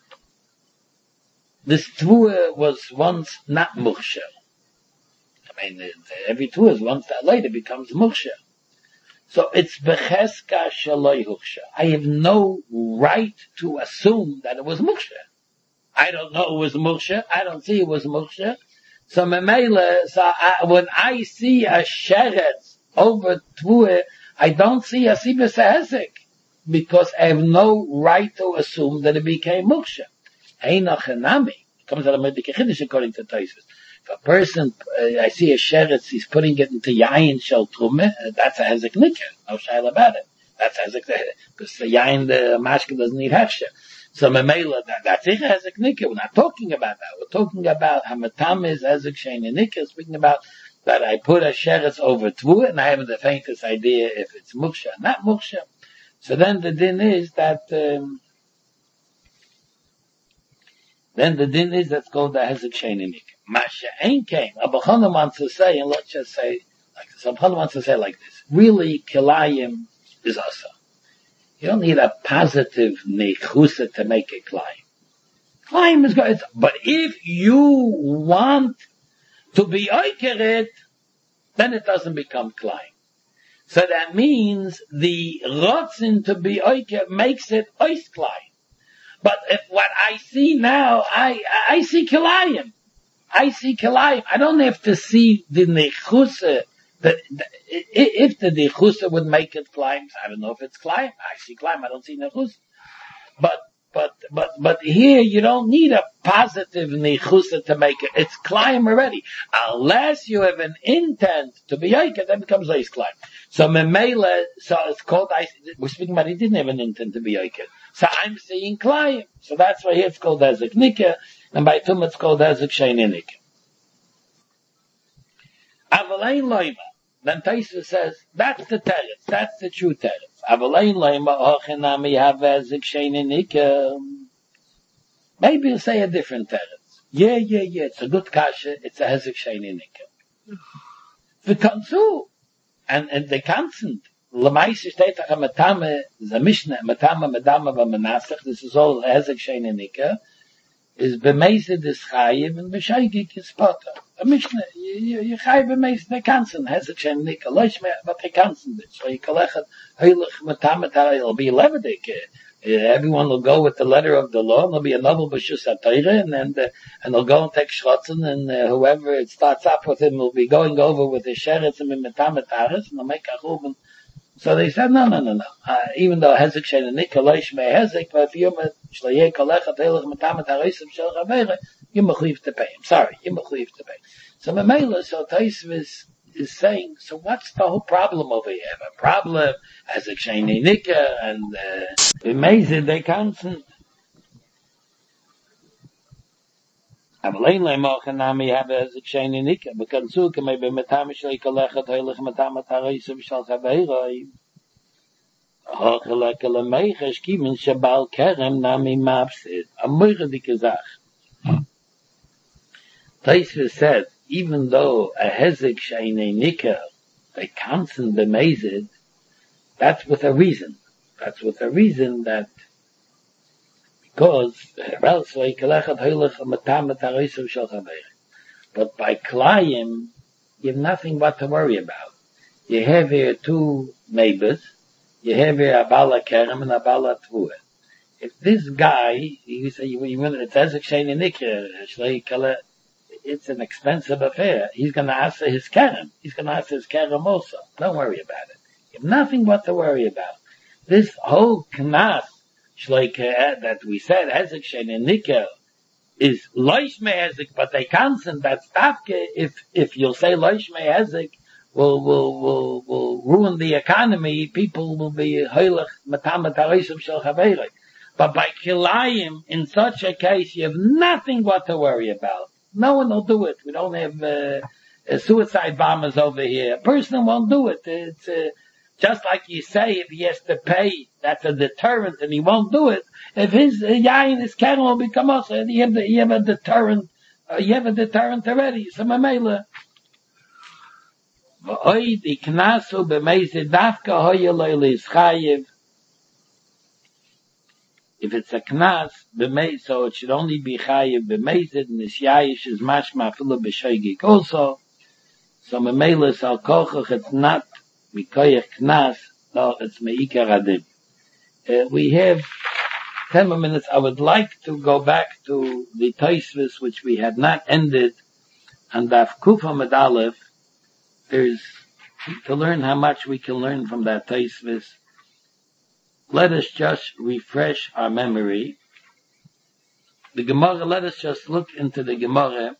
this Tvuah was once not Muksha. I mean, every Tvuah is once that later becomes Muksha. So it's Becheska Shaloi Huksha. I have no right to assume that it was Muksha. I don't know it was Muksha. I don't see it was Muksha. So Memele, when I see a sheretz over Tvuah, I don't see a sibah hezek, because I have no right to assume that it became muksha. Einach enami comes out of Medike Chiddush according to Tosfos. If a person, I see a sheretz, he's putting it into yayin shel trumeh, that's a hezek nikah, no shaila about it. That's hezek, because the yayin, the mashke doesn't need hefshe. So Memela, that's it, hezek nikah. We're not talking about that. We're talking about hamatam is hezek sheina nikah, speaking about that I put a sheretz over Tvuah, and I haven't the faintest idea if it's muksha or not muksha. So then the din is that, that's called the hezek sheina nikah. Masha ain't came. Rabbi Elchanan wants to say, and let's just say like this. Rabbi Elchanan wants to say like this. Really, kilayim is also. You don't need a positive nechusa to make a climb. Climb is good. But if you want to be oikeret, then it doesn't become climb. So that means the rotzin to be oikeret makes it ois climb. But if what I see now, I see kilayim. I see kilayim. I don't have to see the nechusa. If the nechusa would make it climb, I don't know if it's climb. I see climb, I don't see nechusa. But But here you don't need a positive nichusa to make it. It's climb already. Unless you have an intent to be yoiker, then it becomes ice climb. So memela, so it's called ice. We're speaking about he didn't have an intent to be yoiker. So I'm saying climb. So that's why here it's called hezek nika, and by tum it's called hezek sheini nika. Avalein loima. Then Taisa says, that's the teretz, that's the true teretz. Avalein loima ochenami have hezek sheini nika. Maybe you'll say a different teretz. Yeah, it's a good kasha, it's a hezek sheini nika. The kanzu, and the constant, lemaisi steht ach matame, the mishnah, matame, madama, v'menasach, this is all hezek sheini nika, is b'meizid is chayiv, and b'shaygik is potter. A mishnah, you chayiv b'meizid, they constant, hezek sheini nika, loish me, but they constant it. So you kollechet, heilich matame, it'll be levedik, everyone will go with the letter of the law, and there'll be another b'shus ha-Torah, and they'll go and take shrotzen, and whoever it starts up with him will be going over with the sheretz and mitamet ares, and they'll make a churban. So they said, no. Even though hezek sheini nika, loish me hezek, but if you're shlayeh kolechet, heilich mitamet ares, shel chavere, you're mechuyev to pay. I'm sorry, you're mechuyev to pay. So Memela, so Taisv is saying, so what's the whole problem over here? A problem, hezek sheini nika, and amazing, they constant. Avalein leimochanami have hezek sheini nika, bekanzu kemei b'metam shlei kolechet heilich metamat hareisim shal chaveiroi. Hocheleke lemechesh kimin shabal kerem nami mapsid. A moichedike zach. Taisva said, even though a hezek sheini nika, they constant b'mezid, that's with a reason. That's with a reason that because but by Klayim, you have nothing but to worry about. You have here two neighbors, you have here a Bala Kerem and a Bala Tvua. If this guy, you say, it's hezek sheini nika, it's an expensive affair. He's going to ask for his Kerem. He's going to ask for his Kerem also. Don't worry about it. You have nothing but to worry about. This whole knas that we said hezek sheini nika is loish me hezek, but they constant. That's tafke. If you'll say loish me hezek, will ruin the economy. People will be heilich matamat hareisim shel chaveiroi. But by kilayim, in such a case, you have nothing what to worry about. No one will do it. We don't have suicide bombers over here. A person won't do it. It's just like you say, if he has to pay, that's a deterrent, and he won't do it. If his yain, his cattle will become also, you have a deterrent. You have a deterrent already. So mamela. If it's a knas, so it should only be chayiv b'meizid, and this yayish is mashma afilu b'shoigik also. So mamela sal kochach, it's not mikoyach knas, no, it's meikar adib. We have 10 more minutes. I would like to go back to the Taisvis, which we had not ended, and Daf Kufa Med Aleph. There's to learn how much we can learn from that Taisvis. Let us just refresh our memory. The Gemara, let us just look into the Gemara.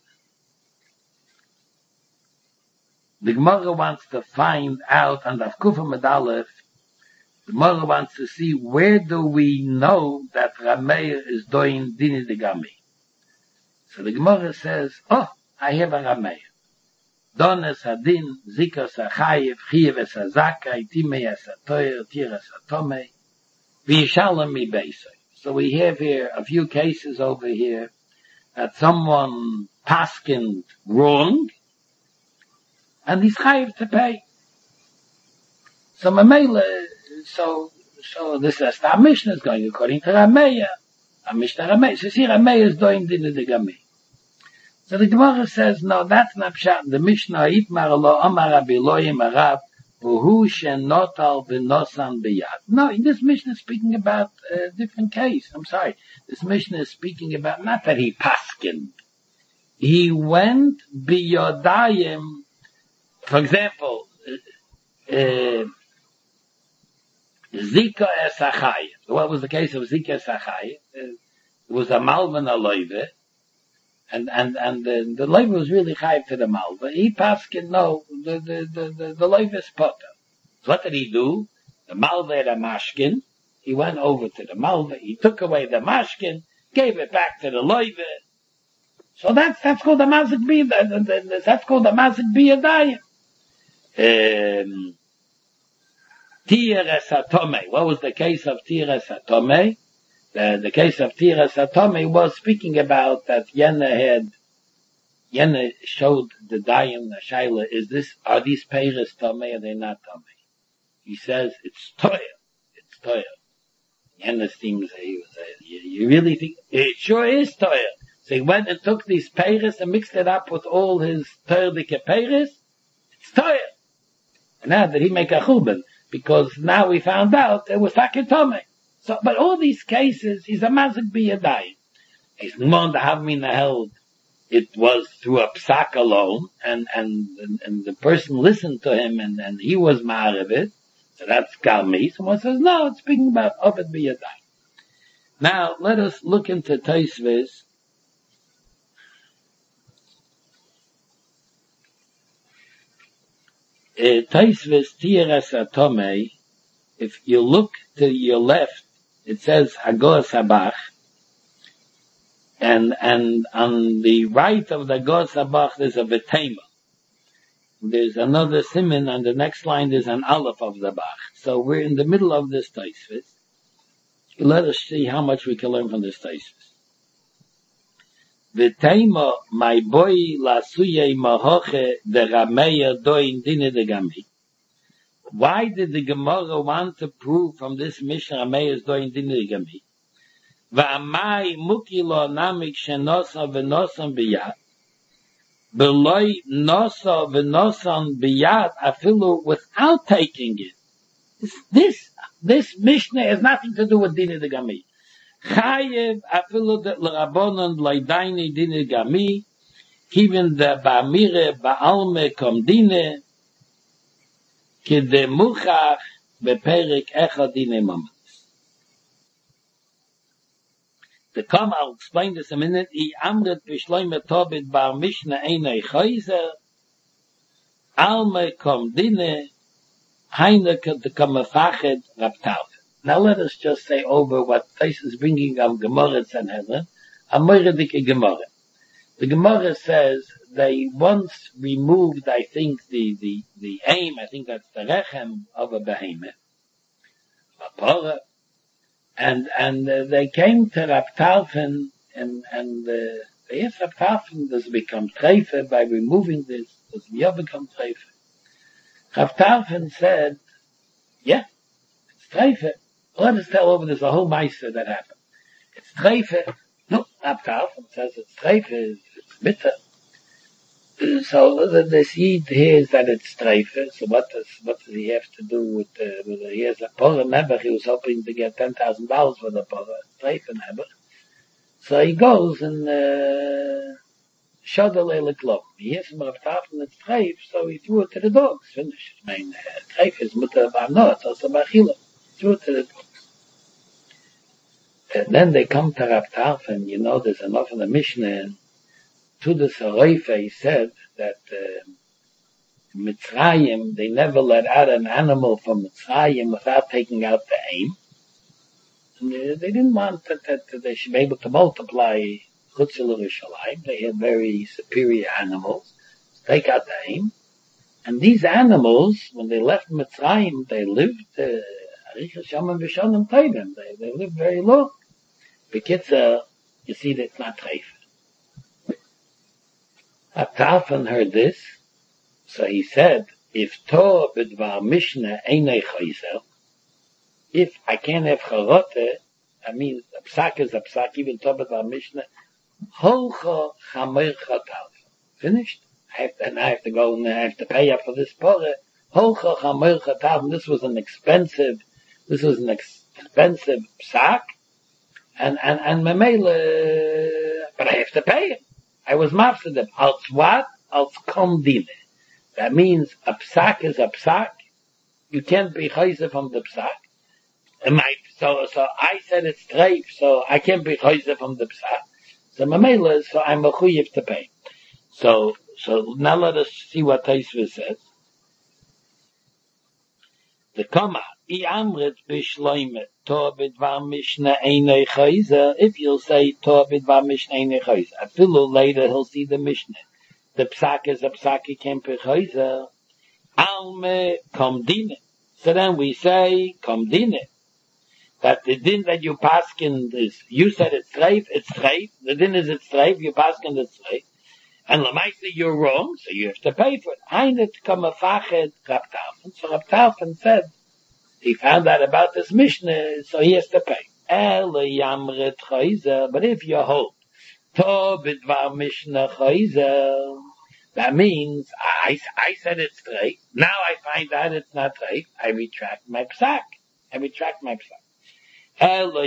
The Gemara wants to find out, and Daf Kufa Med Aleph, the Gemara wants to see where do we know that Rameir is doing Dini de Gami. So the Gemara says, I have a Rameir. Dones hadin, zikas hachayev, chiyev es hazakai, timei es hatoyer, tir es hatomei, v'yishalem mi beisoi. So we have here a few cases over here that someone paskined wrong, and he's chayev to pay. So Mamela, so this is the Mishnah is going according to Rameya. Mishnah Rameya. So see, Rameya is doing Dina de Gami. So the Gemara says, no, that's not pshat. The Mishnah Yitmar lo Amar Rabbi Elohim Arav V'hu shenotal v'nosan b'yad. No, this Mishnah is speaking about a different case. I'm sorry. This Mishnah is speaking about not that he paskined. He went b'yodayim. For example, Zika Esachai. What was the case of Zika Esachai? It was a Malva and a Loive, and the Loive was really high to the Malva. He paskin no, the Loive is potter. So what did he do? The Malva had a mashkin. He went over to the Malva. He took away the mashkin, gave it back to the Loive. So that's called the mazik biyadayim. That's called the mazik biyadayim. Tiras Atome. What was the case of Tiras Atome? The case of Tiras Atome was speaking about that Yena showed the Dayim, the Shaila, are these Peiras Tome or they not Tome? He says, it's Toya. It's Toya. Yena seems, you really think, it sure is Toya. So he went and took these Peiras and mixed it up with all his Terdike Peiras. It's Toya. And now did he make a Churban? Because now we found out it was Takitome. So, but all these cases, he's a mazik biyadayim. He's more the Havmina held it was through a psak alone, and the person listened to him, and he was mad of it. So that's Galmi. Someone says, no, it's speaking about Ovid biyadayim. Now, let us look into Tosfos. Tosfos Tiras Atome, if you look to your left, it says Hagor Sabach, and on the right of the Hagor Sabach there's a Betema. There's another Siman, on the next line there's an Aleph of the Bach. So we're in the middle of this Tosfos. Let us see how much we can learn from this Tosfos. Betema, my boy, la suye mahoche, the Rameya doin dine de gami. Why did the Gemara want to prove from this Mishnah Rameya is doin dine de gami? Va'amai mukilo namik shenosa v'nosan biyad. Beloi nosa v'nosan biyad afilu without taking it. This Mishnah has nothing to do with dine de gami. Chayev afilu de l'rabonon l'aydaini dine gami, even the ba'amire ba'alme kom dine, ki de muchach beperik echad dine mamas. The Kama, I'll explain this a minute, I amret b'shloime tobit bar mishna einay chayzer, alme kom dine, heine de kamafachet raptav. Now let us just say over what Tais is bringing of Gemara Sanhedrin, a Moiredike Gemara. The Gemara says they once removed, I think, the aim, I think that's the rechem of a behemoth, a porah, and they came to Rab Tarfon, and they asked Rab Tarfon, does it become treife by removing this? Does it become treife? Rab Tarfon said, yeah, it's treife. Let us tell over there's a whole meiser that happened. It's treife. No, Rab Tarfon says it's treife, it's bitter. So the seed here is that it's treife. So what does he have to do with he has a porah nebuch? He was hoping to get $10,000 for the porah treife nebuch. So he goes and shodel eliklom. He hears from Rab Tarfon it's treife, so he threw it to the dogs. Finished. I mean, treife is mutter ba'no, it's also ba'chila. Threw it to the dogs. And then they come to Rab Tarfon, there's enough in the Mishnah, to the Saroifa, he said that Mitzrayim, they never let out an animal from Mitzrayim without taking out the aim. And they didn't want that they should be able to multiply Chutz Yerushalayim. They had very superior animals. Take out the aim. And these animals, when they left Mitzrayim, they lived they lived very long. Bekitzer, you see that it's not treif. Rab Tarfon heard this, so he said, if Torah b'dvar Mishnah einay chayzer, if I can't have charote, I mean, a psak is a psak, even Torah b'dvar Mishnah, holcha chamer chatav. Finished? I have to go and I have to pay up for this porah. Holcha chamer chatav. This was an expensive psak, and memele, but I have to pay it. I was mafsed them. Als what? Als kom dine. That means a psak is a psak. You can't be chayzer from the psak. So I said it's treif, so I can't be choize from the psak. So mamela, so I'm a chuyev to pay. So now let us see what Taisva says. The comma, I amrit bishloime, to bidvar mishna einei choize, if you'll say to bidvar mishna einei choize, a little later he'll see the mishna. The psak is a psak, he can't be choize. Alme komdine. So then we say komdine. That the din that you paskin is, you said it's treif, the din is it's treif, you paskin it's treif, and lamaisa you're wrong, so you have to pay for it. Einet come a fachet Rab Tarfon, so Rab Tarfon said, he found out about this Mishnah, so he has to pay. Ele yamret chayzer, but if you hold, to bidvar Mishnah chayzer, that means, I said it's treif, now I find out it's not treif, I retract my psak. So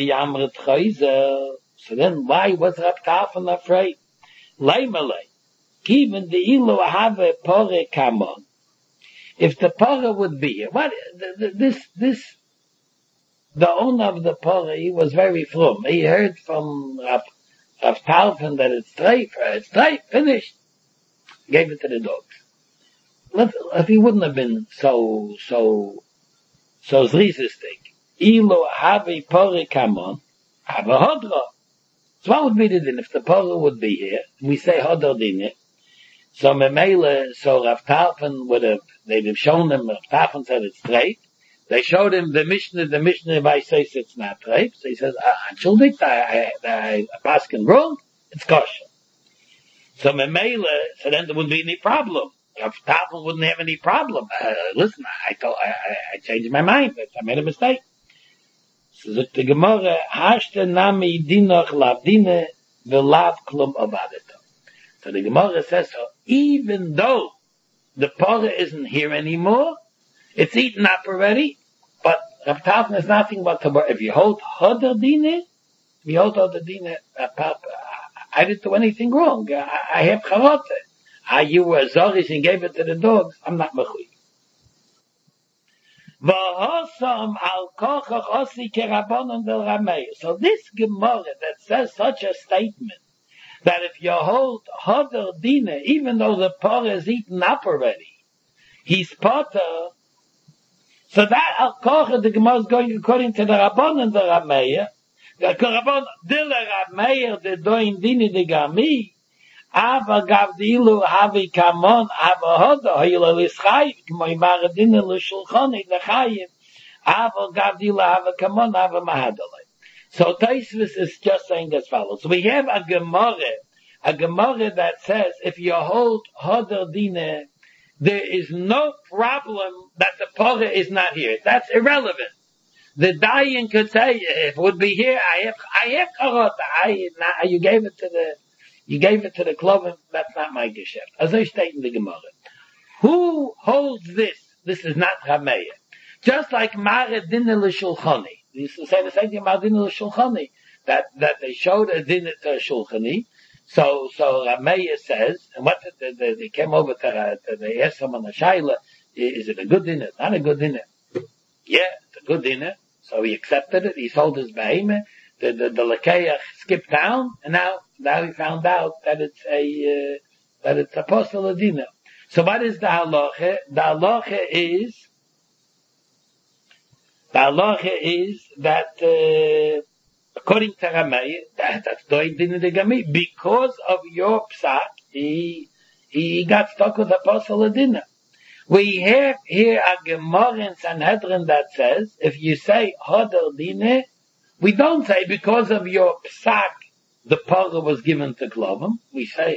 then why was Rab Tarfon afraid? Leimalei. Even the ilu have a pore kamon. If the pore would be here, what, the owner of the pore, he was very from. He heard from Rab Tarfon that it's treif, finished. Gave it to the dogs. If he wouldn't have been so zrisistic, Ilo have a pore kamon, have a hodra. So what would be the din? If the pore would be here, we say hodra din. So Memele, so Rav Tarfon they'd have shown him, Rav Tarfon said it's treif. They showed him the Mishnah, if I say it's not treif. So he says, Entschuldigt, I paskin wrong, it's kosher. So Memele, so then there wouldn't be any problem. Rav Tarfon wouldn't have any problem. Listen, I changed my mind, I made a mistake. So the Gemara, Hashte nami dinoch lavdine velav klum avadeto. So the Gemara says, so even though the pora isn't here anymore, it's eaten up already, but Rab Tarfon is nothing but if you hold hodar dine, I didn't do anything wrong. I have charote. You were zorish and gave it to the dogs. I'm not mechuy. So this Gemara that says such a statement, that if you hold hodar dina, even though the pora is eaten up already, he's potter. So that al kocha the Gemara is going according to the Rabban and the Rameya. The Rabban dile Rameya the doin dini the gami. Ava gavdilu havi kamon ava hodar hayla lischayim k'moy maradina l'shulchani l'chayim. Ava gavdilu hava kamon ava mahadalay. So Taisvis is just saying as follows. We have a Gemara that says if you hold hodar dina, there is no problem that the pora is not here. That's irrelevant. The dayan could say if it would be here, I have karota. You gave it to the cloven. That's not my geschäft. As I state in the Gemara, who holds this? This is not Rameya. Just like Mare Dinah l'Shulchani. They used to say the same thing about Dinah l'Shulchani. That they showed a Dinah to a Shulchani. So Rameya says, and what they came over to they asked someone a Shaila, is it a good dinner? Not a good dinner. Yeah, it's a good dinner. So he accepted it. He sold his behemoth. The Lakeach skipped town, and now he found out that it's a postal dinner. So what is the halacha? The halacha is that according to Rameya, that's doing din the gami, because of your psak, he got stuck with a postal dinner. We have here a Gemara in Sanhedrin that says, if you say hodar dinah, we don't say because of your psak, the pora was given to Klovim. We say,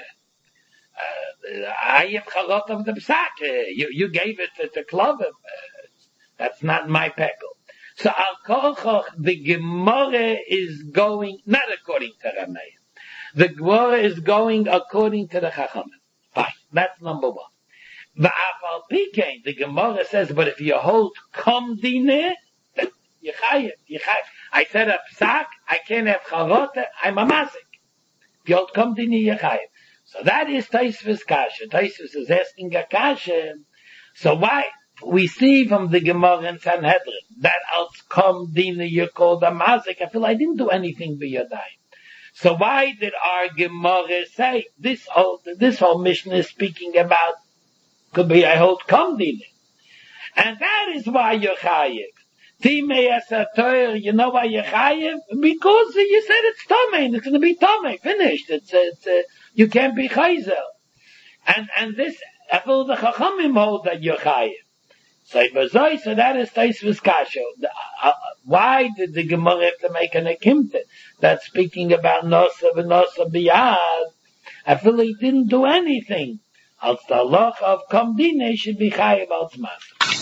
I have charot of the psak. You gave it to Klovim. That's not my peckle. So al-kochoch, the Gemara is going, not according to Rameya. The Gemara is going according to the Chachamim. Fine. That's number one. The Afal Pikein, the Gemara says, but if you hold kom dineh, you chayiv. I said a psak, I can't have charota, I'm a masik. If you hold kom dineh, you chayiv. So that is Taisvis Kasha. Taisvis is asking a Kasha. So why? we see from the Gemara in Sanhedrin that als kom dina you're called a mazik. I feel I didn't do anything by your day. So why did our Gemara say this whole mission is speaking about could be I hold kom dina, and that is why you're chayiv. You know why you're chayiv? Because you said it's tomei. It's going to be tomei. Finished. It's you can't be chayzel. And this, after the chachamim hold that you're chayiv. So that is Taisvus Kasha. Why did the Gemara have to make an akimta that's speaking about nosa v'nosa biyad? I feel he didn't do anything. Als the halacha of Kom Dinei should be chayiv als mas.